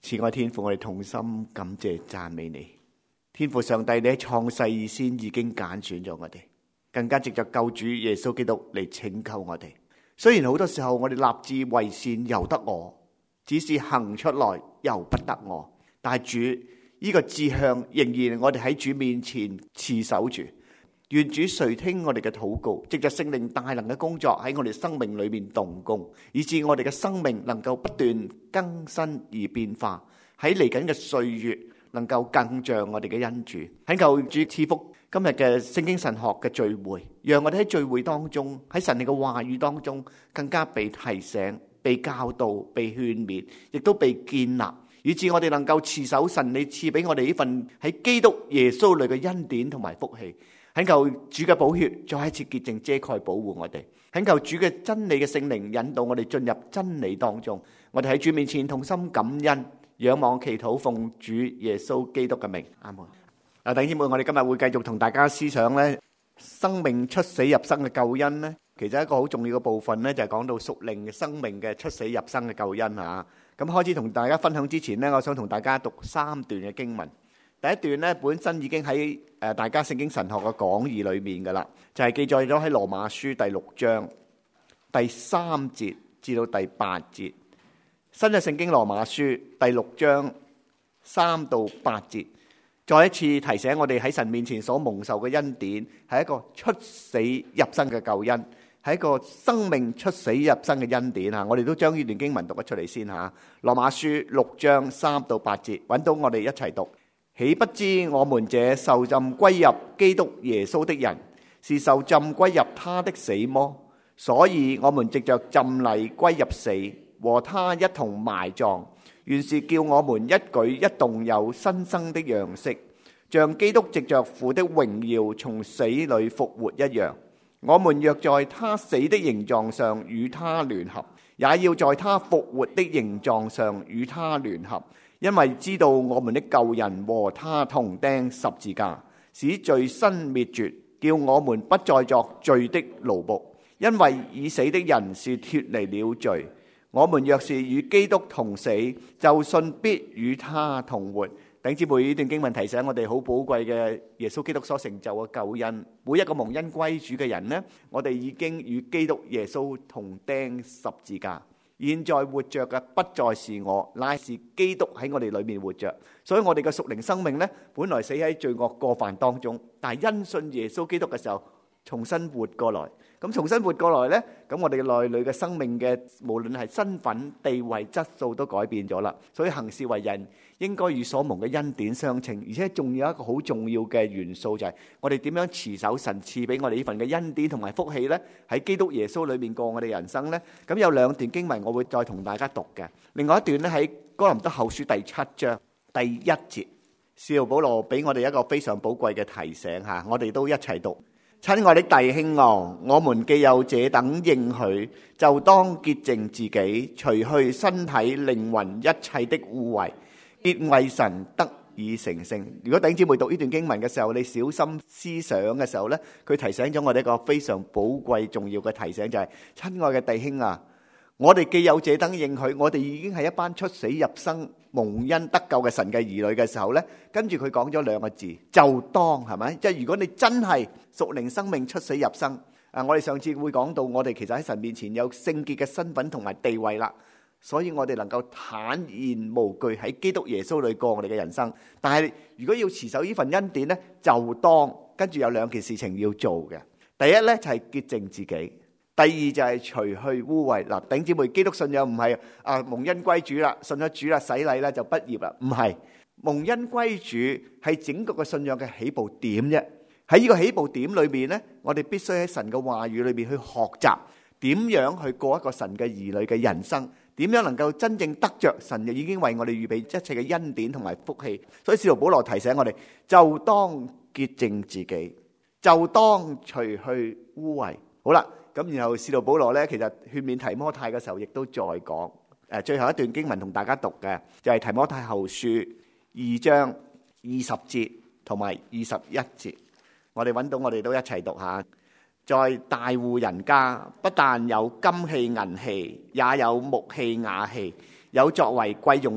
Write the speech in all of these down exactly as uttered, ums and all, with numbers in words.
慈愛天父，我哋同心感謝讚美你。天父上帝，你喺創世以先已經揀選咗我哋，更加藉着救主耶穌基督嚟拯救我哋。雖然好多時候我哋立志為善由得我，只是行出來由不得我，但係主呢個志向仍然我哋喺主面前持守住。願主垂聽我哋嘅禱告，藉着聖靈大能嘅工作喺我哋生命裏面動工，以致我哋嘅生命能夠不斷更新而變化，喺嚟緊嘅歲月能夠更像我哋嘅恩主。懇求主賜福今日嘅聖經神學嘅聚會，讓我哋喺聚會當中，喺神你嘅話語當中更加被提醒、被教導、被勸勉，亦都被建立，以致我哋能夠持守神你賜俾我哋呢份喺基督耶穌裏嘅恩典同埋福氣。懇求主嘅寶血再一次潔淨遮蓋保護我哋，懇求主嘅真理嘅聖靈引導我哋進入真理當中。我哋喺主面前同心感恩，仰望祈禱，奉主耶穌基督嘅名，阿門。啊，弟兄姊妹，我哋今日會繼續同大家思想咧，生命出死入生嘅救恩咧，其實一個好重要嘅部分咧，就係講到屬靈嘅生命嘅出死入生嘅救恩啊。咁開始同大家分享之前咧，我想同大家讀三段嘅經文。第一段咧，本身已經喺誒大家聖經神學嘅講義裏面噶啦，就係記載咗喺羅馬書第六章第三節至到第八節。新嘅聖經羅馬書第六章三到八節，再一次提醒我哋喺神面前所蒙受嘅恩典，係一個出死入生嘅救恩，係一個生命出死入生嘅恩典啊！我哋都將呢段經文讀咗出嚟先吓。羅馬書六章三到八節，揾到我哋一齊讀。豈不知我們這受浸歸入基督耶穌的人，是受浸歸入他的死麼？所以我們藉着浸禮歸入死，和他一同埋葬，原是叫我們一舉一動有新生的樣式，像基督藉着父的榮耀從死裏復活一樣。我們若在他死的形狀上與他聯合，也要在他復活的形狀上與他聯合。因為知道我們的舊人和他同釘十字架，使罪身滅絕，叫我們不再作罪的奴僕。因為已死的人是脫離了罪。我們若是與基督同死，就信必與他同活。弟兄姊妹，呢段經文提醒我哋好寶貴嘅耶穌基督所成就嘅救恩。每一個蒙恩歸主嘅人呢，我哋已經與基督耶穌同釘十字架。現在活着嘅不再是我，乃是基督喺我哋裏面活着。所以我哋嘅屬靈生命呢，本來死喺罪惡過犯當中，但係因信耶穌基督嘅時候，重新活過來。咁重新活過來呢，咁我哋內裏嘅生命嘅無論係身份、地位、質素都改變咗啦。所以行事為人應該與所蒙嘅恩典相稱，而且仲有一個好重要嘅元素，就係我哋點樣持守神賜俾我哋呢份嘅恩典同埋福氣呢？喺基督耶穌裏面過我哋人生呢。咁有兩段經文我會再同大家讀嘅。另外一段呢，喺哥林多後書第七章第一節，使徒保羅俾我哋一個非常寶貴嘅提醒吓，我哋都一齊讀。親愛的弟兄啊，我們既有這等應許，就當潔淨自己，除去身體靈魂一切的污穢，必為神得以成聖。如果弟兄姊妹讀呢段經文嘅時候，你小心思想嘅時候呢，佢提醒咗我哋一個非常寶貴重要嘅提醒，就係親愛嘅弟兄啊，我哋既有這等應許，我哋已經係一班出死入生蒙恩得救嘅神嘅兒女嘅時候呢，跟住佢講咗兩個字，就當，係咪？即係如果你真係屬靈生命出死入生，啊，我哋上次會講到，我哋其實喺神面前有聖潔嘅身份同埋地位啦，所以我哋能夠坦然無懼喺基督耶穌裏過我哋嘅人生。但係如果要持守呢份恩典呢，就當跟住有兩件事情要做嘅。第一呢，就係潔淨自己。第二就係除去污穢。嗱，弟兄姊妹，基督信仰唔係啊蒙恩歸主啦，信咗主啦，洗禮啦就畢業啦，唔係。蒙恩歸主係整個嘅信仰嘅起步點啫。喺呢個起步點裏面呢，我哋必須喺神嘅話語裏面去學習點樣去過一個神嘅兒女嘅人生，點樣能夠真正得着神就已經為我哋預備一切嘅恩典同埋福氣。所以使徒保羅提醒我哋，就當潔淨自己，就當除去污穢。好啦。咁然後使徒保羅咧，其實勸勉提摩太嘅時候，亦都再講誒最後一段經文同大家讀嘅，就係提摩太後書二章二十節同埋二十一節。我哋揾到，我哋都一齊讀下。在大戶人家，不但有金器銀器，也有木器瓦器，有作為貴用的，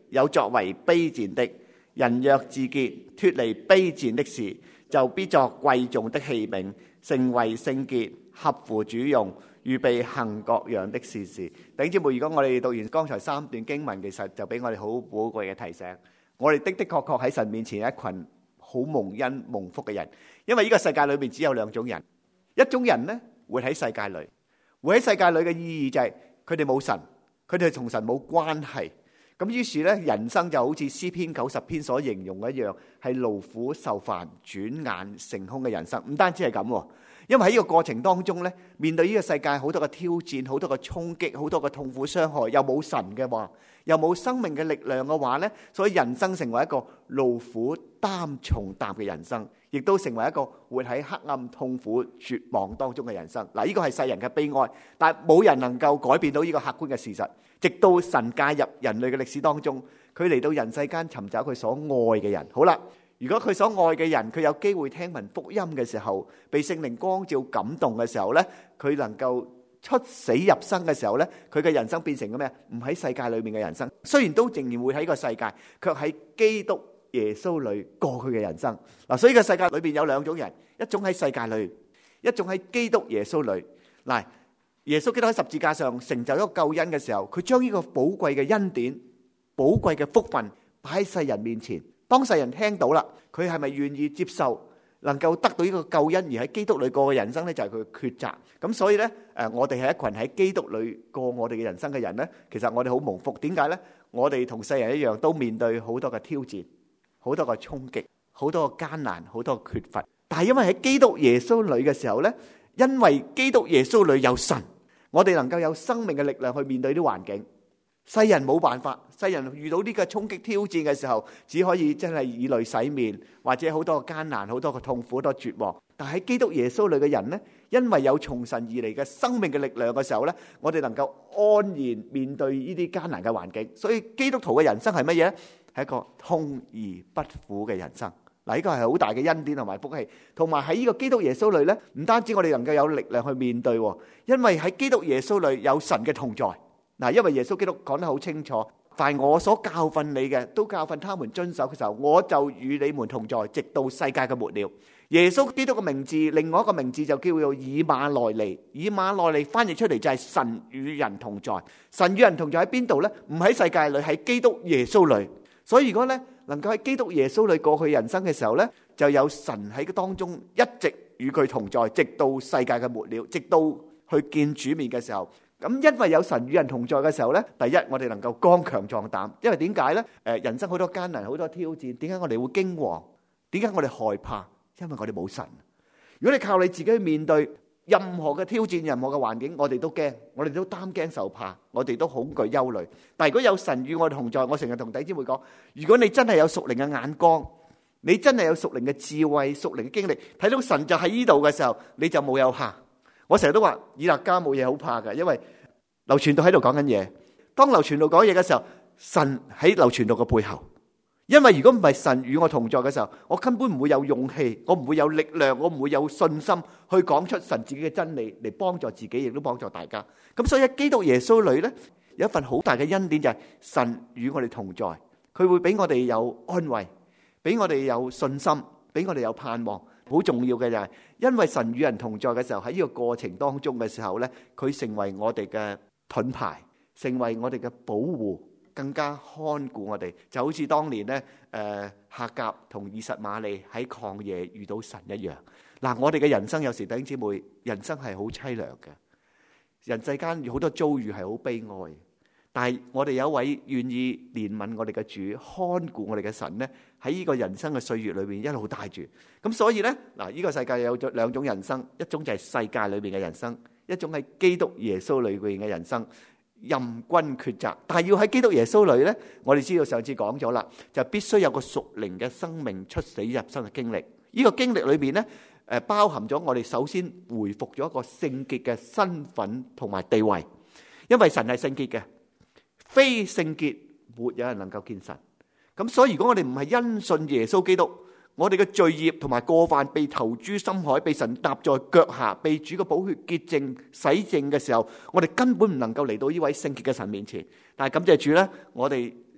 有作為卑賤的。人若自潔，脫離卑賤的事，就必作貴重的器皿，成為聖潔，合乎主用，預備行各樣的善事。弟兄姊妹，如果我哋讀完剛才三段經文，其實就俾我哋好寶貴嘅提醒。我哋的的確確喺神面前一群好蒙恩蒙福嘅人，因為呢個世界裏面只有兩種人，一種人呢活喺世界裏，活喺世界裏嘅意義就係佢哋冇神，佢哋同神冇關係。咁於是咧，人生就好似詩篇九十篇所形容一樣，係勞苦受煩、轉眼成空嘅人生。唔單止係咁，因為喺呢個過程當中咧，面對呢個世界好多嘅挑戰、好多嘅衝擊、好多嘅痛苦傷害，又冇神嘅話，又冇生命嘅力量嘅話咧，所以人生成為一個勞苦擔重擔嘅人生，亦都成為一個活喺黑暗、痛苦、絕望當中嘅人生。嗱，呢個係世人嘅悲哀，但係冇人能夠改變到呢個客觀嘅事實。直到神介入人類嘅歷史當中，佢嚟到人世間尋找佢所愛嘅人。好啦，如果佢所愛嘅人，佢有機會聽聞福音嘅時候，被聖靈光照感動嘅時候呢，佢能夠出死入生嘅時候呢，佢嘅人生變成咗咩？唔喺世界裏面嘅人生，雖然都仍然會喺個世界，卻喺基督耶穌裏過佢嘅人生。嗱，所以個世界裏邊有兩種人，一種喺世界裏，一種喺基督耶穌裏。嗱，耶穌基督喺十字架上成就咗救恩嘅時候，佢將呢個寶貴嘅恩典、寶貴嘅福分擺喺世人面前。當世人聽到啦，佢係咪願意接受，能夠得到呢個救恩而喺基督裏過嘅人生呢？就係佢嘅抉擇。咁所以呢，誒，我哋係一群喺基督裏過我哋嘅人生嘅人呢，其實我哋好蒙福。點解呢？我哋同世人一樣，都面對好多嘅挑戰、好多嘅衝擊、好多嘅艱難、好多嘅缺乏。但係因為喺基督耶穌裏嘅時候呢，因為基督耶穌裏有神，我哋能夠有生命嘅力量去面對啲環境。世人冇辦法，世人遇到呢個衝擊挑戰嘅時候，只可以真係以淚洗面，或者好多嘅艱難、好多嘅痛苦、好多絕望。但係喺基督耶穌裏嘅人呢，因為有從神而嚟嘅生命嘅力量嘅時候呢，我哋能夠安然面對呢啲艱難嘅環境。所以基督徒嘅人生係乜嘢呢？係一個痛而不苦嘅人生。嗱，呢個係好大嘅恩典同埋福氣，同埋喺呢個基督耶穌裏呢，唔單止我哋能夠有力量去面對，因為喺基督耶穌裏有神嘅同在。嗱，因為耶穌基督講得好清楚，凡我所教訓你嘅，都教訓他們遵守嘅時候，我就與你們同在，直到世界嘅末了。耶穌基督嘅名字，另外一個名字就叫做以馬內利。以馬內利翻譯出嚟就係神與人同在。神與人同在喺邊度呢？唔喺世界裏，喺基督耶穌裏。所以如果呢能夠喺基督耶穌裏過去人生嘅時候呢，就有神喺當中一直與佢同在，直到世界嘅末了，直到去見主面嘅時候。咁因為有神與人同在嘅時候呢，第一我哋能夠剛強壯膽，因為點解呢？誒，人生好多艱難，好多挑戰，點解我哋會驚惶？點解我哋害怕？因為我哋冇神。如果你靠你自己去面對任何嘅挑戰、任何嘅環境，我哋都驚，我哋都擔驚受怕，我哋都恐懼憂慮。但係如果有神與我哋同在，我成日同弟兄姊妹講，如果你真係有屬靈嘅眼光，你真係有屬靈嘅智慧、屬靈嘅經歷，睇到神就喺呢度嘅時候，你就冇有怕。我成日都話以勒家冇嘢好怕㗎，因為劉傳道喺度講緊嘢。當劉傳道講嘢嘅時候，神喺劉傳道嘅背後。因為如果唔係神與我同在嘅時候，我根本唔會有勇氣，我唔會有力量，我唔會有信心去講出神自己嘅真理嚟幫助自己，亦都幫助大家。咁所以喺基督耶穌裏呢，有一份好大嘅恩典，就係神與我哋同在，佢會俾我哋有安慰，俾我哋有信心，俾我哋有盼望。好重要嘅就係，因為神與人同在嘅時候，喺呢個過程當中嘅時候呢，佢成為我哋嘅盾牌，成為我哋嘅保護，更加看顧我哋。就好似當年呢，誒夏甲同以實瑪利喺曠野遇到神一樣。嗱，我哋嘅人生有時弟兄姊妹，人生係好淒涼嘅，人世間好多遭遇係好悲哀。但係我哋有一位願意憐憫我哋嘅主，看顧我哋嘅神呢，喺呢個人生嘅歲月裏面一路帶住。咁所以呢，嗱，呢個世界有咗兩種人生，一種就係世界裏邊嘅人生，一種係基督耶穌裏邊嘅人生，任君抉擇。但係要喺基督耶穌裏呢，我哋知道上次講咗啦，就必須有個屬靈嘅生命出死入生嘅經歷。呢個經歷裏邊呢，誒包含咗我哋首先回復咗一個聖潔嘅身份同埋地位，因為神係聖潔嘅。非聖潔，沒有人能夠見神。咁所以如果我哋唔係因信耶穌基督，我哋嘅罪孽同埋過犯被投諸深海，被神踏在腳下，被主嘅寶血潔淨洗淨嘅時候，我哋根本唔能夠嚟到呢位聖潔嘅神面前。但係感謝主呢，我哋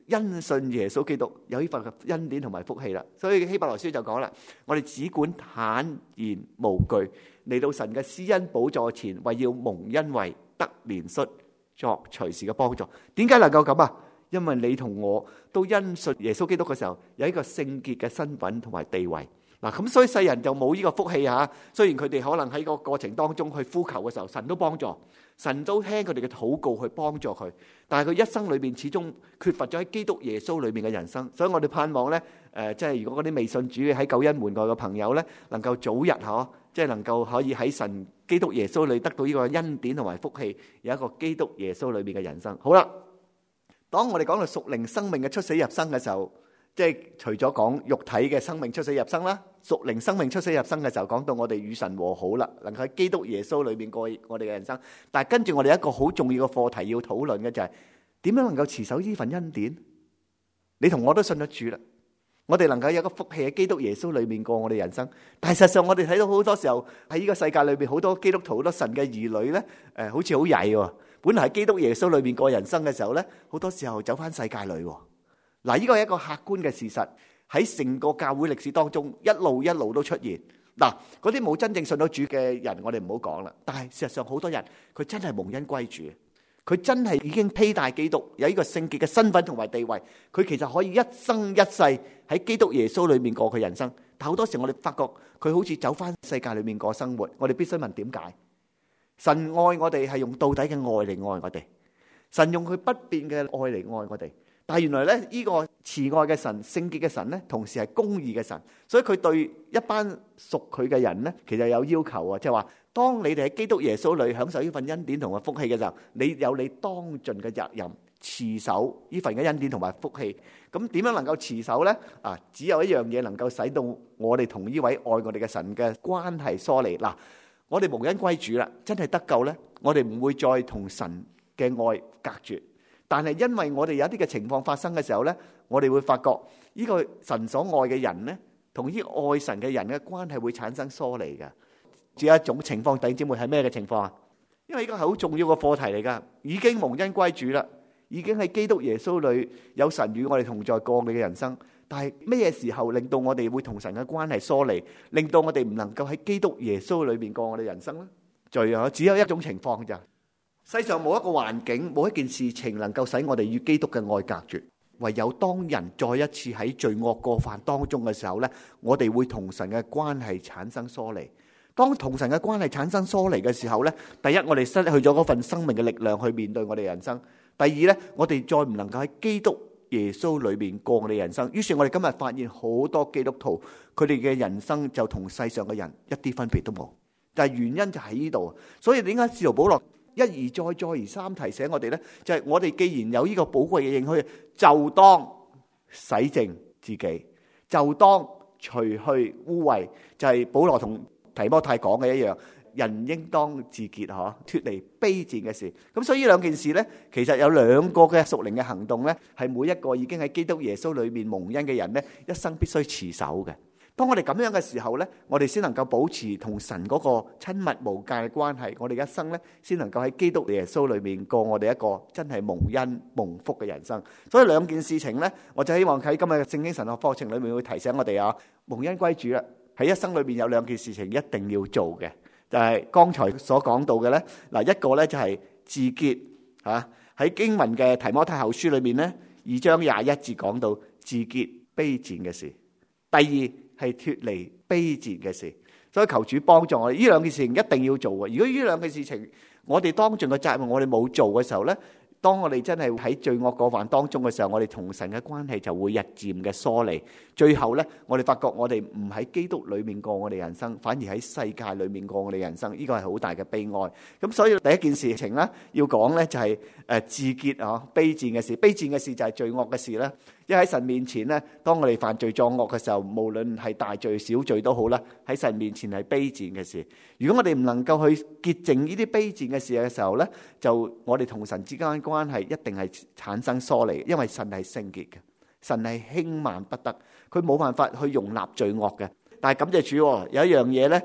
因信耶穌基督有呢份嘅恩典同埋福氣啦。所以希伯來書就講啦，我哋只管坦然無懼嚟到神嘅施恩寶座前，為要蒙恩惠得憐恤，作隨時嘅幫助。點解能夠咁啊？因為你同我都因信耶穌基督嘅時候，有一個聖潔嘅身份同埋地位。嗱，咁所以世人就冇呢個福氣吓。雖然佢哋可能喺個過程當中去呼求嘅時候，神都幫助，神都聽佢哋嘅禱告去幫助佢。但係佢一生裏邊始終缺乏咗喺基督耶穌裏面嘅人生。所以我哋盼望咧，誒，即係如果嗰啲未信主嘅喺救恩門外嘅朋友咧，能夠早日嗬，即係能夠可以喺神基督耶穌裏得到呢個恩典同埋福氣，有一個基督耶穌裏面嘅人生。好啦，當我哋講到屬靈生命嘅出死入生嘅時候，即係除咗講肉體嘅生命出死入生啦，屬靈生命出死入生嘅時候，講到我哋與神和好啦，能夠喺基督耶穌裏面過我哋嘅人生。但係跟住我哋一個好重要嘅課題要討論嘅就係點樣能夠持守呢份恩典？你同我都信得住啦，我哋能夠有個福氣喺基督耶穌裏面過我哋人生。但係實際上我哋睇到好多時候喺呢個世界裏邊，好多基督徒、好多神嘅兒女咧，誒，好似好曳喎。本來喺基督耶穌裏面過人生嘅時候咧，好多時候走翻世界裏。嗱，呢個係一個客觀嘅事實，喺成個教會歷史當中一路一路都出現。嗱，嗰啲冇真正信到主嘅人，我哋唔好講啦。但係事實上好多人佢真係蒙恩歸主，佢真係已經披戴基督，有呢個聖潔嘅身份同埋地位，佢其實可以一生一世喺基督耶穌裏面過佢人生。但好多時我哋發覺佢好似走翻世界裏面過生活，我哋必須問點解？神愛我哋係用到底嘅愛嚟愛我哋，神用佢不變嘅愛嚟愛我哋。但係原來咧，呢個慈愛嘅神、聖潔嘅神咧，同時係公義嘅神，所以佢對一班屬佢嘅人咧，其實有要求啊，即係話，當你哋喺基督耶穌裏享受呢份恩典同埋福氣嘅時候，你有你當盡嘅責任持守呢份嘅恩典同埋福氣。咁點樣能夠持守咧？啊，只有一樣嘢能夠使到我哋同呢位愛我哋嘅神嘅關係疏離。嗱，我哋蒙恩歸主啦，真係得救咧，我哋唔會再同神嘅愛隔絕。但係因為我哋有一啲嘅情況發生嘅時候呢，我哋會發覺呢個神所愛嘅人呢，同呢愛神嘅人嘅關係會產生疏離嘅。仲有一種情況，弟兄姊妹係咩嘅情況啊？因為呢個係好重要嘅課題嚟噶，已經蒙恩歸主啦，已經喺基督耶穌裏有神與我哋同在過我哋嘅人生。但係咩時候令到我哋會同神嘅關係疏離，令到我哋唔能夠喺基督耶穌裏面過我哋人生呢？最後只有一種情況咋。世上冇一個環境，冇一件事情能夠使我哋與基督嘅愛隔絕，唯有當人再一次喺罪惡過犯當中嘅時候呢，我哋會同神嘅關係產生疏離。當同神嘅關係產生疏離嘅時候呢，第一，我哋失去咗嗰份生命嘅力量去面對我哋人生；第二呢，我哋再唔能夠喺基督耶穌裏面過我哋人生。於是我哋今日發現好多基督徒，佢哋嘅人生就同世上嘅人一啲分別都冇。但係原因就喺呢度，所以點解使徒保羅一而再再而三提醒我哋呢？就係我哋既然有呢個寶貴嘅應許，就當洗淨自己，就當除去污穢。就係保羅同提摩太講嘅一樣，人應當自潔，嗬，脫離卑賤嘅事。咁所以呢兩件事呢，其實有兩個嘅屬靈嘅行動呢，係每一個已經喺基督耶穌裏面蒙恩嘅人呢，一生必須持守嘅。當我哋咁樣嘅時候呢，我哋先能夠保持同神嗰個親密無間嘅關係，我哋一生呢，先能夠喺基督耶穌裏面過我哋一個真係蒙恩蒙福嘅人生。所以兩件事情呢，我就希望喺今日嘅聖經神學課程裏面會提醒我哋啊，蒙恩歸主啦，喺一生裏面有兩件事情一定要做嘅，就係剛才所講到嘅呢。嗱，一個呢就係自潔嚇，喺經文嘅提摩太後書裏面呢，二章廿一節講到自潔卑賤嘅事。第二係脫離卑賤嘅事，所以求主幫助我哋，呢兩件事情一定要做嘅。如果呢兩件事情我哋當盡嘅責任，我哋冇做嘅時候呢，當我哋真係喺罪惡過犯當中嘅時候，我哋同神嘅關係就會日漸嘅疏離。最後呢，我哋發覺我哋唔喺基督裏面過我哋人生，反而喺世界裏面過我哋人生，呢個係好大嘅悲哀。咁所以第一件事情呢，要講呢就係誒自潔啊，卑賤嘅事，卑賤嘅事就係罪惡嘅事啦。因為喺神面前咧，當我哋犯罪作惡嘅時候，無論係大罪小罪都好啦，喺神面前係卑賤嘅事。如果我哋唔能夠去潔淨呢啲卑賤嘅事嘅時候咧，就我哋同神之間嘅關係一定係產生疏離，因為神係聖潔嘅，神係輕慢不得，佢冇辦法去容納罪惡嘅。但係感謝主，有一樣嘢咧，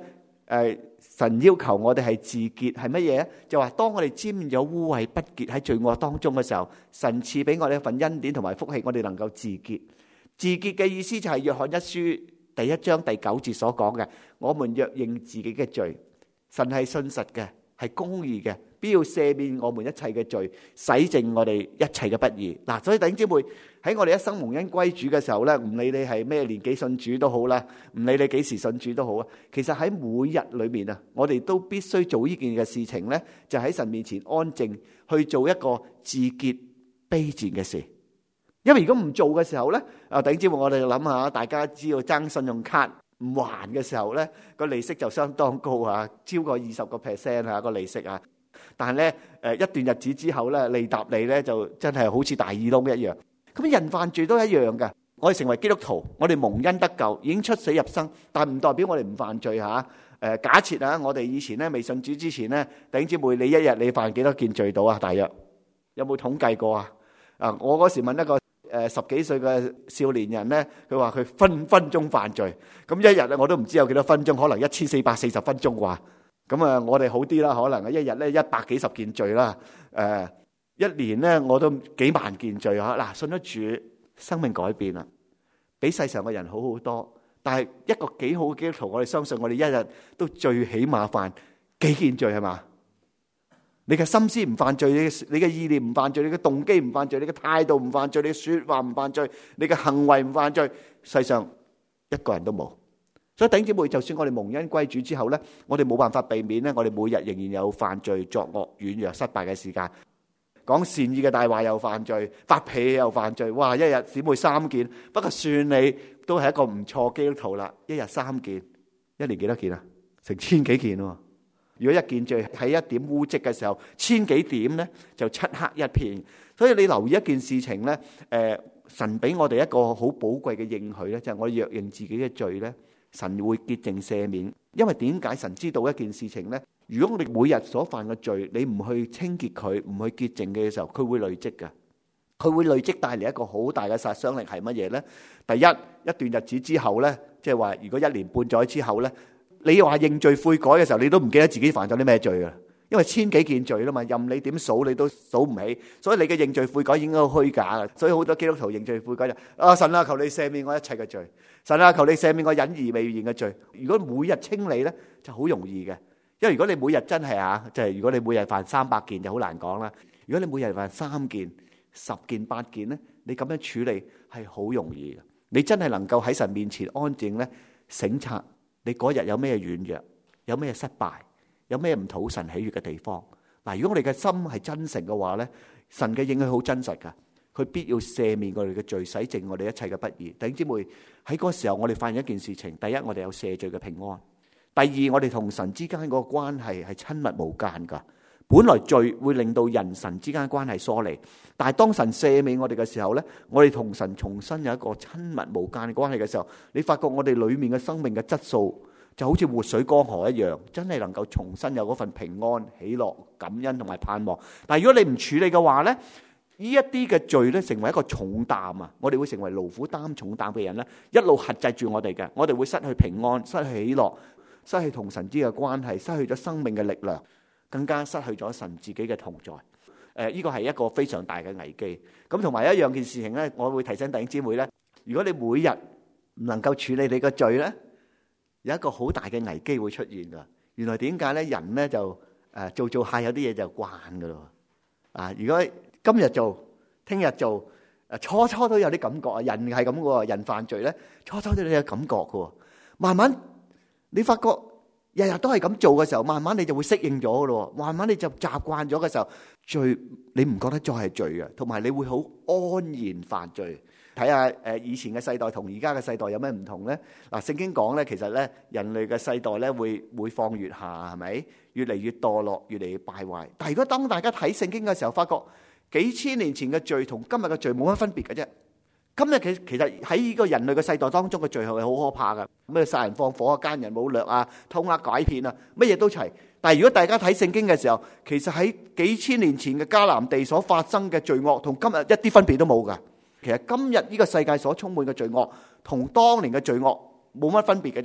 誒，神要求我哋係自潔，係乜嘢？就話當我哋沾染咗污穢不潔喺罪惡當中嘅時候，神賜俾我哋一份恩典同埋福氣，我哋能夠自潔。自潔嘅意思就係約翰一書第一章第九節所講嘅，我們若認自己嘅罪，神係信實嘅，係公義嘅，必要赦免我們一切嘅罪，洗淨我哋一切嘅不義。嗱，所以弟兄姊妹喺我哋一生蒙恩歸主嘅時候咧，唔理你係咩年紀信主都好啦，唔理你幾時信主都好啊。其實喺每日裏面啊，我哋都必須做呢件嘅事情咧，就喺神面前安靜去做一個自潔卑賤嘅事。因為如果唔做嘅時候咧，啊，弟兄姊妹，我哋諗下，大家知道爭信用卡唔還嘅時候咧，個利息就相當高啊，超過二十個 percent 啊個利息啊。但係咧，誒一段日子之後咧，利搭利咧就真係好似大耳窿一樣。咁人犯罪都一樣嘅。我哋成為基督徒，我哋蒙恩得救，已經出死入生，但唔代表我哋唔犯罪嚇。誒假設啊，我哋以前咧未信主之前咧，弟兄姊妹，你一日你犯幾多件罪到啊？大約有冇統計過啊？啊，我嗰時問一個誒十幾歲嘅少年人咧，佢話佢分分鐘犯罪，咁一日咧我都唔知有幾多分鐘，可能一千四百四十分鐘啩。咁啊，我哋好啲啦，可能一日咧一百幾十件罪啦。誒，一年咧我都幾萬件罪嚇。嗱，信咗主，生命改變啦，比世上嘅人好好多。但係一個幾好嘅基督徒，我哋相信我哋一日都最起碼犯幾件罪係嘛？你嘅心思唔犯罪，你你嘅意念唔犯罪，你嘅動機唔犯罪，你嘅態度唔犯罪，你嘅說話唔犯罪，你嘅行為唔犯罪，世上一個人都冇。所以弟兄姊妹，就算我哋蒙恩歸主之後咧，我哋冇辦法避免咧，我哋每日仍然有犯罪、作惡、軟弱、失敗嘅時間。講善意嘅大話又犯罪，發脾氣又犯罪。哇！一日姊妹三件，不過算你都係一個唔錯基督徒啦。一日三件，一年幾多件啊？成千幾件喎。如果一件罪喺一點污漬嘅時候，千幾點咧就漆黑一片。所以你留意一件事情咧，誒，神俾我哋一個好寶貴嘅應許咧，就係我哋若認自己嘅罪咧，神會潔淨赦免。因為點解神知道一件事情咧？如果我哋每日所犯嘅罪，你唔去清潔佢，唔去潔淨嘅時候，佢會累積㗎。佢會累積帶嚟一個好大嘅殺傷力係乜嘢咧？第一，一段日子之後咧，即係話如果一年半載之後咧，你話認罪悔改嘅時候，你都唔記得自己犯咗啲咩罪㗎。因為千幾件罪啦嘛，任你點數你都數唔起，所以你嘅認罪悔改應該好虛假嘅。所以好多基督徒認罪悔改就啊，神啊，求你赦免我一切嘅罪，神啊，求你赦免我隱而未現嘅罪。如果每日清理咧，就好容易嘅。因為如果你每日真係啊，即係如果你每日犯三百件就好難講啦。如果你每日犯三件、十件、八件咧，你咁樣處理係好容易嘅。你真係能夠喺神面前安靜咧，省察你嗰日有咩軟弱，有咩失敗，有咩唔討神喜悅嘅地方。嗱，如果我哋嘅心係真誠嘅話咧，神嘅應許好真實噶，佢必要赦免我哋嘅罪，洗淨我哋一切嘅不義。弟兄姊妹，喺嗰個時候，我哋發現一件事情：第一，我哋有赦罪嘅平安；第二，我哋同神之間嗰個關係係親密無間噶。本來罪會令到人神之間關係疏離，但係當神赦免我哋嘅時候咧，我哋同神重新有一個親密無間嘅關係嘅時候，你發覺我哋裏面嘅生命嘅質素就好似活水江河一樣，真係能夠重新有嗰份平安、喜樂、感恩同埋盼望。但係如果你唔處理嘅話咧，呢一啲嘅罪咧成為一個重擔啊！我哋會成為勞苦擔重擔嘅人咧，一路轄制住我哋嘅，我哋會失去平安、失去喜樂、失去同神之間嘅關係，失去咗生命嘅力量，更加失去咗神自己嘅同在。誒、呃，呢個係一個非常大嘅危機。咁同埋一樣件事情咧，我會提醒弟兄姊妹咧，如果你每日唔能夠處理你嘅罪咧，有一個好大嘅危機會出現噶。原來點解咧？人咧就誒做做下有啲嘢就慣噶咯。啊，如果今日做，聽日做，誒初初都有啲感覺啊。人係咁嘅喎，人犯罪咧，初初都有啲感覺嘅喎。慢慢你發覺日日都係咁做嘅時候，慢慢你就會適應咗嘅咯。慢慢你就習慣咗嘅時候，罪你唔覺得再係罪嘅，同埋你會好安然犯罪。睇下誒以前嘅世代同而家嘅世代有咩唔同咧？嗱，聖經講咧，其實咧人類嘅世代咧會每況愈下，係咪？越嚟越墮落，越嚟越敗壞。但係如果當大家睇聖經嘅時候，發覺幾千年前嘅罪同今日嘅罪冇乜分別嘅啫。今日其其實喺呢個人類嘅世代當中嘅罪行係好可怕噶，咩殺人放火啊、奸人侮掠啊、偷呃拐騙啊，乜嘢都齊。但係如果大家睇聖經嘅時候，其實喺幾千年前嘅迦南地所發生嘅罪惡，同今日一啲分別都冇噶。其實今日呢個世界所充滿嘅罪惡，同當年嘅罪惡冇乜分別嘅啫。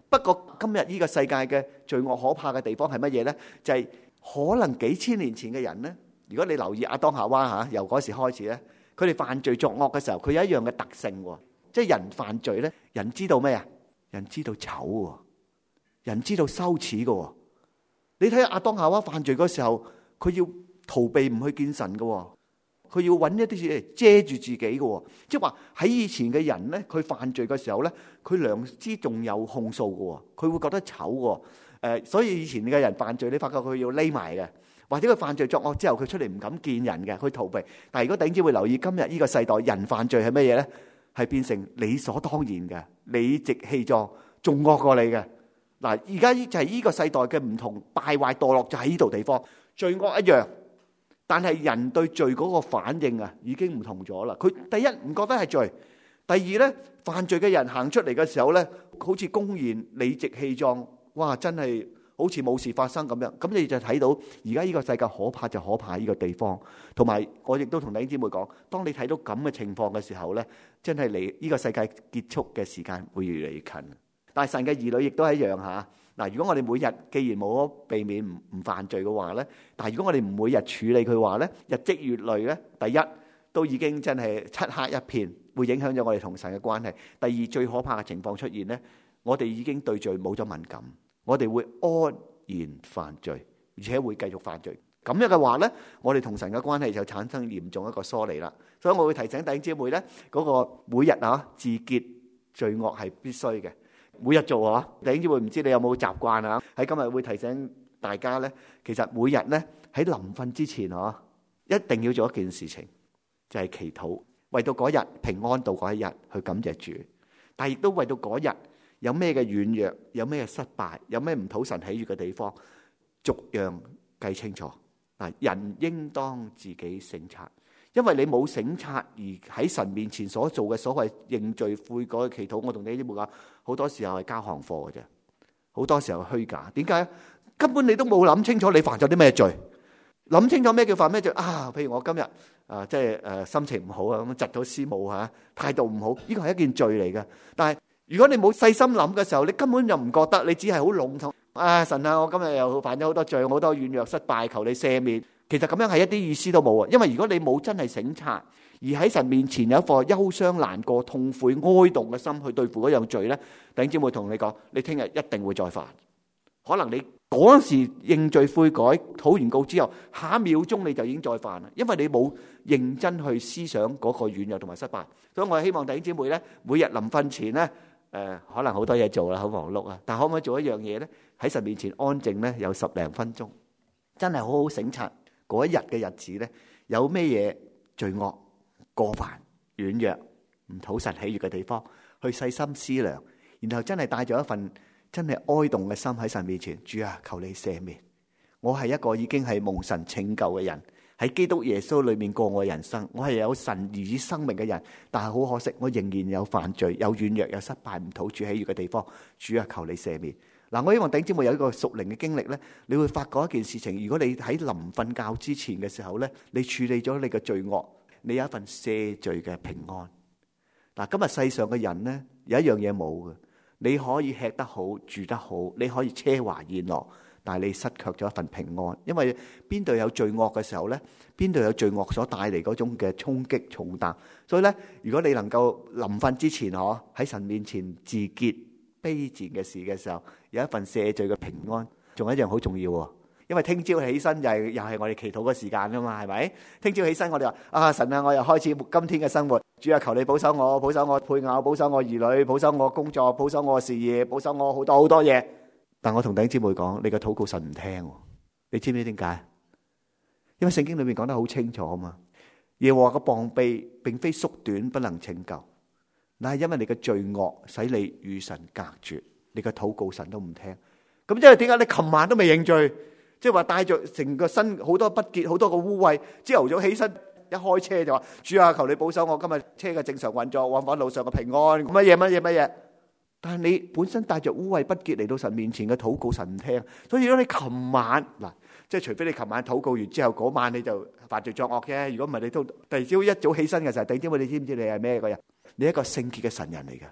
不過今日呢個世界嘅罪惡可怕嘅地方係乜嘢呢？就係、是、可能幾千年前嘅人呢，如果你留意亞當夏娃嚇，由嗰時開始咧，佢哋犯罪作惡嘅時候，佢有一樣嘅特性喎，即係人犯罪咧，人知道咩啊？人知道醜喎，人知道羞恥嘅喎。你睇下亞當夏娃犯罪嗰時候，佢要逃避唔去見神嘅喎，佢要揾一啲嘢遮住自己嘅喎。即係話喺以前嘅人咧，佢犯罪嘅時候咧，佢良知仲有控訴嘅喎，佢會覺得醜喎。誒，所以以前嘅人犯罪，你發覺佢要匿埋嘅，或者佢犯罪作惡之後，佢出嚟唔敢見人嘅，去逃避。但係如果弟兄姊妹留意今日呢個世代，人犯罪係乜嘢咧？係變成理所當然嘅，理直氣壯，仲惡過你嘅。嗱，而家就係呢個世代嘅唔同，敗壞墮落就喺呢度地方，罪惡一樣，但係人對罪嗰個反應啊，已經唔同咗啦。佢第一唔覺得係罪，第二咧，犯罪嘅人行出嚟嘅時候咧，好似公然理直氣壯，哇！真係好似冇事發生咁樣。咁你就睇到而家呢個世界可怕就可怕呢個地方。同埋我亦都同弟兄姊妹講，當你睇到咁嘅情況嘅時候咧，真係離呢個世界結束嘅時間會越嚟越近。但係神嘅兒女亦都係一樣嚇。嗱，如果我哋每日既然冇避免唔唔犯罪嘅話咧，但係如果我哋唔每日處理佢話咧，日積月累咧，第一都已經真係漆黑一片，會影響咗我哋同神嘅關係。第二，最可怕嘅情況出現咧，我哋已經對罪冇咗敏感，我哋會安然犯罪，而且會繼續犯罪。咁樣嘅話咧，我哋同神嘅關係就產生嚴重一個疏離啦。所以我會提醒弟兄姊妹咧，嗰個每日啊自潔罪惡係必須嘅。每日做啊，弟兄姊妹唔知你有冇習慣啊？喺今日會提醒大家咧，其實每日咧喺臨瞓之前啊，一定要做一件事情，就係祈禱，為到嗰日平安度嗰一日去感謝主，但係亦都為到嗰日有咩嘅軟弱，有咩嘅失敗，有咩唔討神喜悅嘅地方，逐樣計清楚。嗱，人應當自己省察。因為你冇省察而喺神面前所做嘅所謂認罪悔改嘅祈禱，我同你啲冇講，好多時候係交行貨嘅啫，好多時候係虛假。點解？根本你都冇諗清楚你犯咗啲咩罪，諗清楚咩叫犯咩罪啊？譬如我今日啊，即係誒心情唔好啊，咁窒到師母吓，態度唔好，呢個係一件罪嚟嘅。但係如果你冇細心諗嘅時候，你根本就唔覺得，你只係好籠統啊！神啊，我今日又犯咗好多罪，好多軟弱失敗，求你赦免。其實咁樣係一啲意思都冇啊，因為如果你冇真係省察，而喺神面前有一顆憂傷難過、痛悔哀慟嘅心去對付嗰樣罪咧，弟兄姊妹同你講，你聽日一定會再犯。可能你嗰時認罪悔改、禱完告之後，下一秒鐘你就已經再犯啦，因為你冇認真去思想嗰個軟弱同埋失敗。所以我希望弟兄姊妹咧，每日臨瞓前咧，誒、呃、可能好多嘢做啦，好忙碌啊，但可唔可以做一樣嘢咧？喺神面前安靜咧，有十零分鐘，真係好好省察。嗰一日嘅日子咧，有咩嘢罪惡、過犯、軟弱、唔討神喜悅嘅地方，去細心思量，然後真係帶咗一份真係哀慟嘅心喺神面前，主啊，求你赦免。我係一個已經係蒙神拯救嘅人，喺基督耶穌裏面過我人生，我係有神兒子生命嘅人，但係好可惜，我仍然有犯罪、有軟弱、有失敗、唔討主喜悅嘅地方。主啊，求你赦免。嗱，我希望弟兄姊妹有一個屬靈嘅經歷咧，你會發覺一件事情。如果你喺臨瞓覺之前嘅時候咧，你處理咗你嘅罪惡，你有一份赦罪嘅平安。嗱，今日世上嘅人咧，有一樣嘢冇嘅，你可以吃得好、住得好，你可以奢華宴樂，但係你失卻咗一份平安。因為邊度有罪惡嘅時候咧，邊度有罪惡所帶嚟嗰種嘅衝擊重擔。所以咧，如果你能夠臨瞓之前嗬喺神面前自潔卑賤嘅事嘅時候，有一份赦罪嘅平安，仲有一樣好重要喎。因為聽朝起身又係又係我哋祈禱嘅時間啊嘛，係咪？聽朝起身我哋話啊，神啊，我又開始今天嘅生活，主啊，求你保守我，保守我配偶，保守我兒女，保守我工作，保守我事業，保守我好多好多嘢。但我同弟兄姊妹講，你嘅禱告神唔聽，你知唔知點解？因為聖經裏面講得好清楚啊嘛，耶和華嘅膀臂並非縮短不能拯救，但係因為你嘅罪惡使你與神隔絕，你嘅禱告神都唔聽。咁即係點解你琴晚都未認罪？即係話帶着成個身好多不潔，好多個污穢，朝頭早起身一開車就話，主啊，求你保守我今日車嘅正常運作，往返路上嘅平安，乜嘢乜嘢乜嘢。但係你本身帶着污穢不潔嚟到神面前嘅禱告，神唔聽。所以如果你琴晚嗱，即係除非你琴晚禱告完之後嗰晚你就犯罪作惡嘅，如果唔係你都第二朝一早起身嘅時候，第二朝你知唔知你係咩個人？你係一個聖潔嘅神人嚟嘅。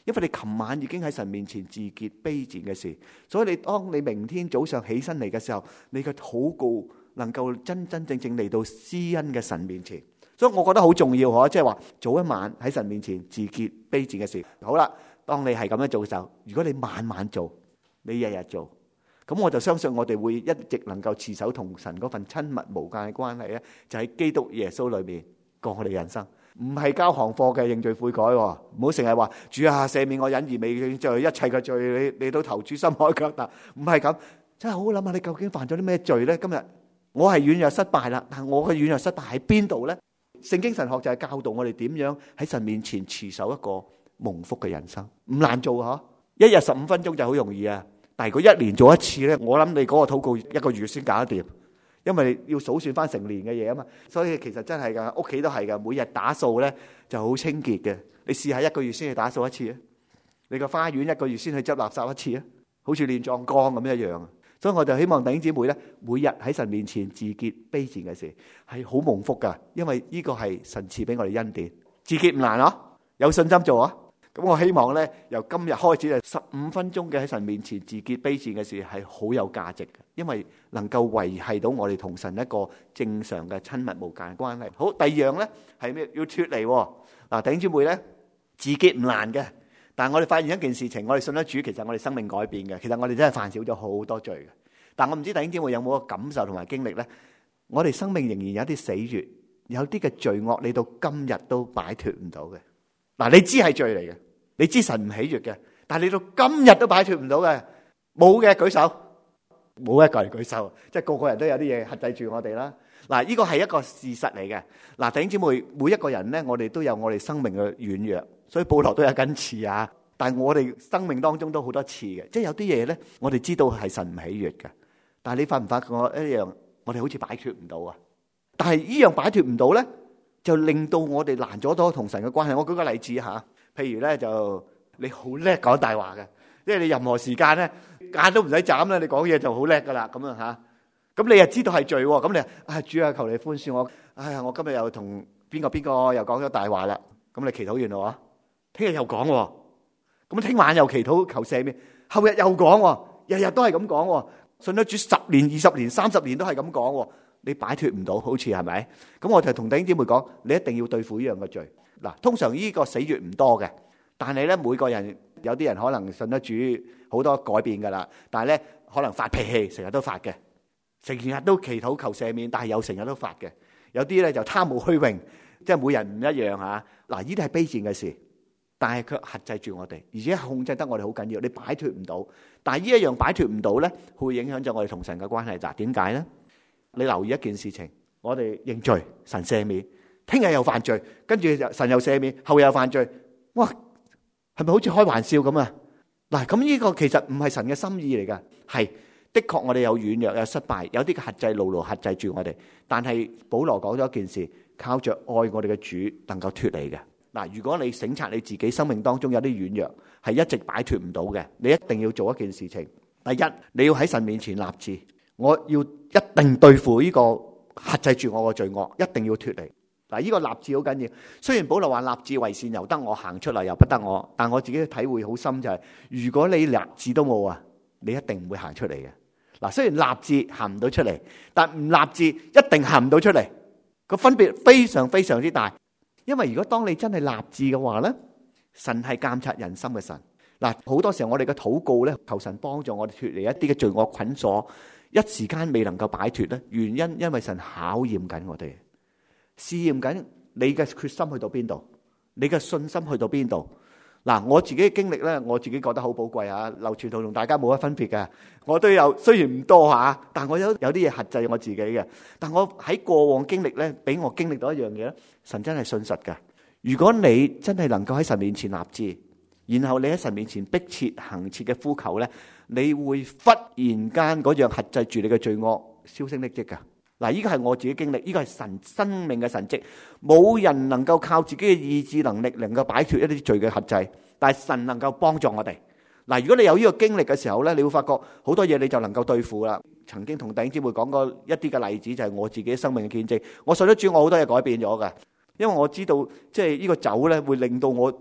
因為你琴晚已經喺神面前自潔卑賤嘅事，所以你當你明天早上起身嚟嘅時候，你嘅禱告能夠真真正正嚟到施恩嘅神面前。所以我覺得好重要嗬，即係話早一晚喺神面前自潔卑賤嘅事。好啦，當你係咁樣做嘅時候，如果你晚晚做，你日日做，咁我就相信我哋會一直能夠持守同神嗰份親密無間嘅關係咧，就喺基督耶穌裏面過我哋人生。唔係交行貨嘅認罪悔改，唔好成日話主啊赦免我隱而未就一切嘅罪，你你都投諸深海腳踏。唔係咁，真係好好諗下你究竟犯咗啲咩罪咧？今日我係軟弱失敗啦，但係我嘅軟弱失敗喺邊度咧？聖經神學就係教導我哋點樣喺神面前持守一個蒙福嘅人生，唔難做嗬，一日十五分鐘就好容易啊！但係如果一年做一次咧，我諗你嗰個禱告一個月先搞得掂。因為你要數算翻成年嘅嘢啊嘛，所以其實真係噶，屋企都係噶，每日打掃咧就好清潔嘅。你試下一個月先去打掃一次啊，你個花園一個月先去執垃圾一次啊，好似亂葬崗咁一樣。所以我就希望弟兄姊妹咧，每日喺神面前自潔卑賤嘅事係好蒙福噶，因為呢個係神賜俾我哋恩典。自潔唔難啊，有信心做啊。咁我希望咧，由今日開始就十五分鐘嘅喺神面前自潔卑賤嘅事係好有價值嘅，因為能夠維繫到我哋同神一個正常嘅親密無間關係。好，第二樣咧係咩？要脫離嗱，弟兄姊妹咧，自潔唔難嘅，但係我哋發現一件事情，我哋信得主，其實我哋生命改變嘅，其實我哋真係犯少咗好多罪嘅。但我唔知弟兄姊妹有冇個感受同埋經歷咧？我哋生命仍然有啲死穴，有啲嘅罪惡，你到今日都擺脫唔到嘅。嗱，你知係罪嚟嘅。你知神唔喜悅嘅，但係你到今日都擺脫唔到嘅，冇嘅舉手，冇一個人舉手，即係個個人都有啲嘢克制住我哋啦。嗱，呢個係一個事實嚟嘅。嗱，弟兄姊妹，每一個人咧，我哋都有我哋生命嘅軟弱，所以保羅都有根刺啊。但係我哋生命當中都好多刺嘅，即係有啲嘢咧，我哋知道係神唔喜悅嘅，但係你發唔發覺我一樣，我哋好似擺脫唔到啊。但係呢樣擺脫唔到咧，就令到我哋難咗多同神嘅關係。我舉個例子吓。譬如咧，就你好叻講大話嘅，即係你任何時間咧，眼都唔使眨啦，你講嘢就好叻噶啦，咁樣吓。咁你又知道係罪，咁你啊，主啊，求你寬恕我。哎呀，我今日又同邊個邊個又講咗大話啦。咁你祈禱完咯，聽日又講，咁聽晚又祈禱求赦免，後日又講，日日都係咁講。信咗主十年、二十年、三十年都係咁講，你擺脫唔到，好似係咪？咁我就同弟兄姊妹講，你一定要對付呢樣嘅罪。嗱，通常呢個死穴唔多嘅，但係咧，每個人有啲人可能信得主好多改變噶啦，但係咧，可能發脾氣成日都發嘅，成日都祈禱求赦免，但係又成日都發嘅。有啲咧就貪慕虛榮，即係每人唔一樣吓。嗱，呢啲係卑賤嘅事，但係佢克制住我哋，而且控制得我哋好緊要，你擺脫唔到。但係呢一樣擺脫唔到咧，會影響咗我哋同神嘅關係。嗱，點解咧？你留意一件事情，我哋認罪，神赦免。聽日又犯罪，跟住神又赦免，後日又犯罪，哇，係咪好似開玩笑咁啊？嗱，咁呢個其實唔係神嘅心意嚟噶，係的確我哋有軟弱、有失敗，有啲嘅轄制牢牢轄制住我哋。但係保羅講咗一件事，靠着愛我哋嘅主能夠脫離嘅。嗱，如果你省察你自己生命當中有啲軟弱，係一直擺脫唔到嘅，你一定要做一件事情。第一，你要喺神面前立志，我要一定對付呢個轄制住我嘅罪惡，一定要脫離。嗱，呢個立志好緊要。雖然保羅話立志為善，由得我行出嚟，又不得我，但我自己嘅體會好深就係，如果你立志都冇啊，你一定唔會行出嚟嘅。嗱，雖然立志行唔到出嚟，但唔立志一定行唔到出嚟，個分別非常非常之大。因為如果當你真係立志嘅話咧，神係監察人心嘅神。嗱，好多時候我哋嘅禱告咧，求神幫助我哋脫離一啲嘅罪惡捆鎖，一時間未能夠擺脫咧，原因因為神考驗緊我哋。試驗緊你嘅決心去到邊度，你嘅信心去到邊度。嗱，我自己嘅經歷咧，我自己覺得好寶貴啊，劉傳道同大家冇乜分別嘅。我都有，雖然唔多吓，但我有有啲嘢克制我自己嘅。但我喺過往經歷咧，俾我經歷到一樣嘢咧，神真係信實噶。如果你真係能夠喺神面前立志，然後你喺神面前迫切恆切嘅呼求咧，你會忽然間嗰樣克制住你嘅罪惡銷聲匿跡噶。嗱，呢個係我自己經歷，呢個係神生命嘅神蹟，冇人能夠靠自己嘅意志能力能夠擺脫一啲罪嘅轄制，但係神能夠幫助我哋。嗱，如果你有呢個經歷嘅時候咧，你會發覺好多嘢你就能夠對付啦。曾經同弟兄姊妹講過一啲嘅例子，就係我自己生命嘅見證。我信咗主，我好多嘢改變咗嘅，因為我知道即係呢個酒咧會令到我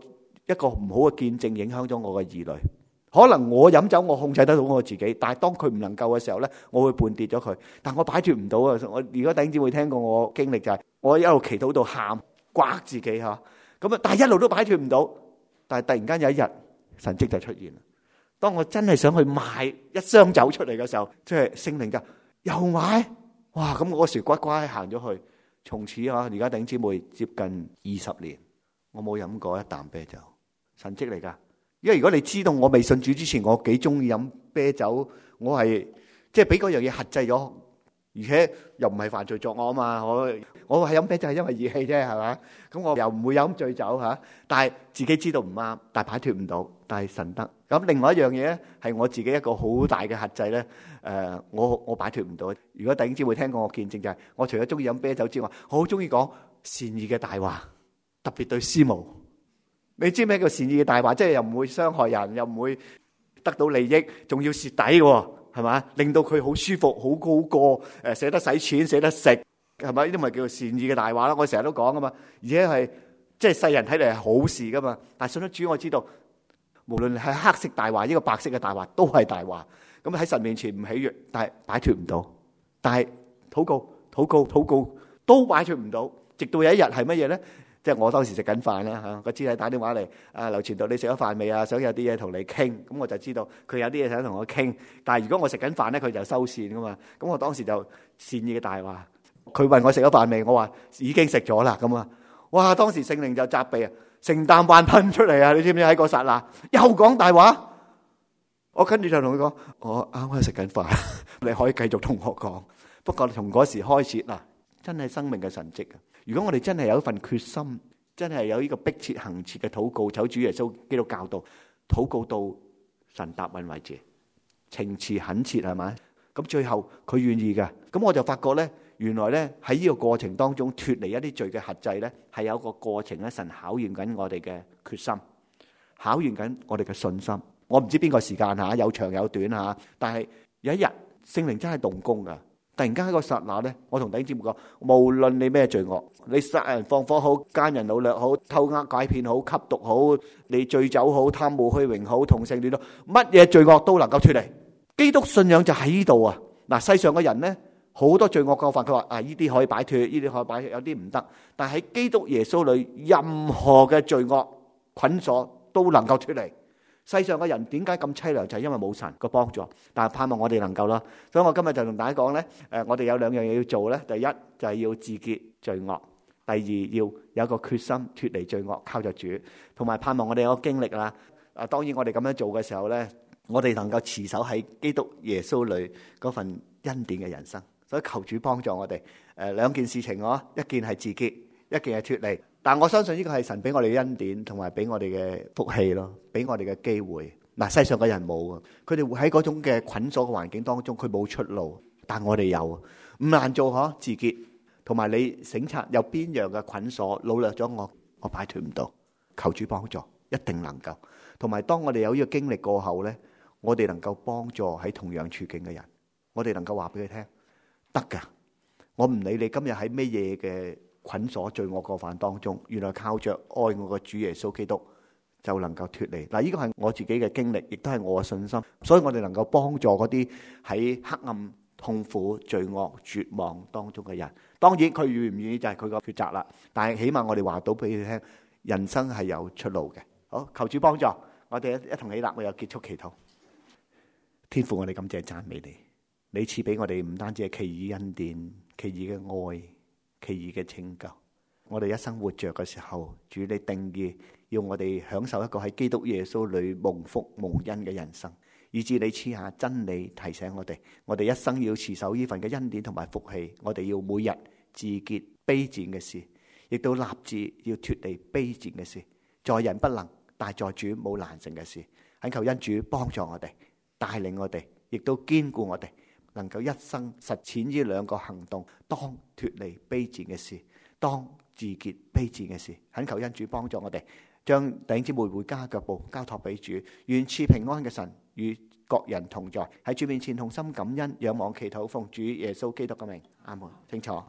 一個唔好嘅見證影響咗我嘅兒女。可能我飲酒我控制得到我自己，但係當佢唔能夠嘅時候咧，我會絆跌咗佢。但我擺脫唔到啊！我如果弟兄姊妹聽過我經歷就係，我一路祈禱到喊，刮自己吓，咁啊，但係一路都擺脫唔到。但係突然間有一日神蹟就出現啦。當我真係想去賣一箱酒出嚟嘅時候，即係聖靈就又買，哇！咁我嗰時乖乖行咗去，從此啊，而家弟兄姊妹接近二十年，我冇飲過一啖啤酒，神蹟嚟噶。因為如果你知道我未信主之前，我幾中意飲啤酒，我係即係俾嗰樣嘢克制咗，而且又唔係犯罪作惡啊嘛。我我係飲啤酒係因為義氣啫，係嘛？咁我又唔會飲醉酒吓，但係自己知道唔啱，但係擺脫唔到，但係神得。咁另外一樣嘢咧，係我自己一個好大嘅克制咧。誒，我我擺脫唔到。如果弟兄姊妹聽過我見證就係，我除咗中意飲啤酒之外，我好中意講善意嘅大話，特別對師母。你知咩叫善意嘅大話？即係又唔會傷害人，又唔會得到利益，仲要蝕底嘅，係嘛？令到佢好舒服，好高過誒，捨得使錢，捨得食，係咪？呢啲咪叫做善意嘅大話啦？我成日都講噶嘛，而且係即係世人睇嚟係好事噶嘛。但係信咗主，我知道無論係黑色大話，呢個白色嘅大話都係大話。咁喺神面前唔喜悅，但係擺脫唔到。但係禱告、禱告、禱告都擺脫唔到。直到有一日係乜嘢咧？即係我當時食緊飯啦嚇，個肢體打電話嚟，啊劉傳道，你食咗飯未啊？想有啲嘢同你傾，咁我就知道佢有啲嘢想同我傾。但係如果我食緊飯咧，佢就收線噶嘛。咁我當時就善意嘅大話，佢問我食咗飯未，我話已經食咗啦咁啊。哇！當時聖靈就責備啊，成啖飯噴出嚟啊！你知唔知喺個剎那又講大話？我跟住就同佢講，我啱啱食緊飯，你可以繼續同我講。不過從嗰時開始嗱，真係生命嘅神蹟啊！如果我哋真係有一份決心，真係有呢個迫切行切嘅禱告，走主耶穌基督教導，禱告到神答應為止，情詞懇切係咪？咁最後佢願意嘅，咁我就發覺咧，原來咧喺呢個過程當中脫離一啲罪嘅轄制咧，係有個過程咧，神考驗緊我哋嘅決心，考驗緊我哋嘅信心。我唔知邊個時間吓，有長有短吓，但係有一日聖靈真係動工噶。突然間喺個剎那咧，我同弟兄姊妹講，無論你咩罪惡，你殺人放火好，奸人擄掠好，偷呃拐騙好，吸毒好，你醉酒好，貪慕虛榮好，同性戀好，乜嘢罪惡都能夠脫離。基督信仰就喺呢度啊！嗱，世上嘅人咧，好多罪惡過犯，佢話啊，呢啲可以擺脫，呢啲可以擺脫，有啲唔得。但係喺基督耶穌裏，任何嘅罪惡捆鎖都能夠脫離。世上嘅人點解咁淒涼？就係因為冇神個幫助，但係盼望我哋能夠啦。所以我今日就同大家講咧，誒，我哋有兩樣嘢要做咧。第一就係要自潔罪惡，第二要有一個決心脫離罪惡，靠着主，同埋盼望我哋有個經歷啦。啊，當然我哋咁樣做嘅時候咧，我哋能夠持守喺基督耶穌裏嗰份恩典嘅人生。所以求主幫助我哋。誒，兩件事情哦，一件係自潔，一件係脫離。但我相信呢個係神俾我哋嘅恩典，同埋俾我哋嘅福氣咯，俾我哋嘅機會。嗱，世上嘅人冇啊，佢哋會喺嗰種嘅捆鎖嘅環境當中，佢冇出路。但我哋有，唔難做嗬，自潔，同埋你省察有邊樣嘅捆鎖，擄掠咗我，我擺脫唔到，求主幫助，一定能夠。同埋當我哋有呢個經歷過後咧，我哋能夠幫助喺同樣處境嘅人，我哋能夠話俾佢聽，得噶，我唔理你今日喺咩嘢嘅捆鎖罪惡過犯當中，原來靠着愛我嘅主耶穌基督就能夠脫離。嗱，呢個係我自己嘅經歷，亦都係我嘅信心。所以我哋能夠幫助嗰啲喺黑暗、痛苦、罪惡、絕望當中嘅人。當然佢願唔願意就係佢個抉擇啦。但係起碼我哋話到俾佢聽，人生係有出路嘅。好，求主幫助我哋一一同起立，我有結束祈禱。天父，我哋感謝讚美你，你賜俾我哋唔單止係奇異恩典、奇異嘅愛、奇異嘅拯救，我哋一生活着嘅時候，主你定義要我哋享受一個喺基督耶穌裏蒙福蒙恩嘅人生，以致你賜下真理提醒我哋，我哋一生要持守呢份嘅恩典同埋福氣，我哋要每日自潔卑賤嘅事，亦都立志要脫離卑賤嘅事，在人不能，但係在主冇難成嘅事。懇求恩主幫助我哋，帶領我哋，亦都堅固我哋，能夠一生實踐呢兩個行動，當脫離卑賤嘅事，當自潔卑賤嘅事。懇求恩主幫助我哋，將弟兄姊妹回家腳步交託俾主，願賜平安嘅神與各人同在，喺主面前同心感恩，仰望祈禱，奉主耶穌基督嘅名，阿門。請坐。